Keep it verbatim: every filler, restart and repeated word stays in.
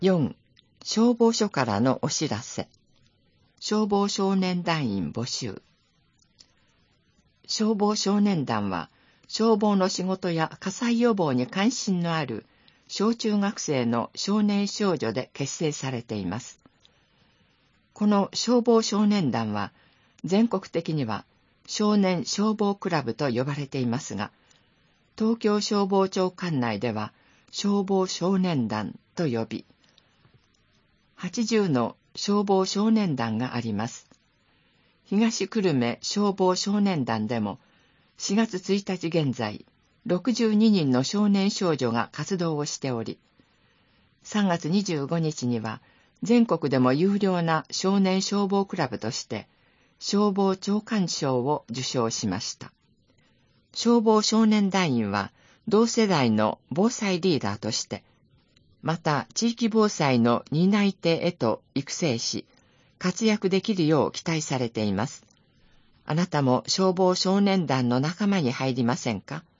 よん. 消防署からのお知らせ。消防少年団員募集。消防少年団は、消防の仕事や火災予防に関心のある小中学生の少年少女で結成されています。この消防少年団は、全国的には少年消防クラブと呼ばれていますが、東京消防庁管内では消防少年団と呼び、はちじゅうの消防少年団があります。東久留米消防少年団でもしがつついたち現在、ろくじゅうににんの少年少女が活動をしており、さんがつにじゅうごにちには全国でも有料な少年消防クラブとして消防長官賞を受賞しました。消防少年団員は同世代の防災リーダーとして、また地域防災の担い手へと育成し、活躍できるよう期待されています。あなたも消防少年団の仲間に入りませんか？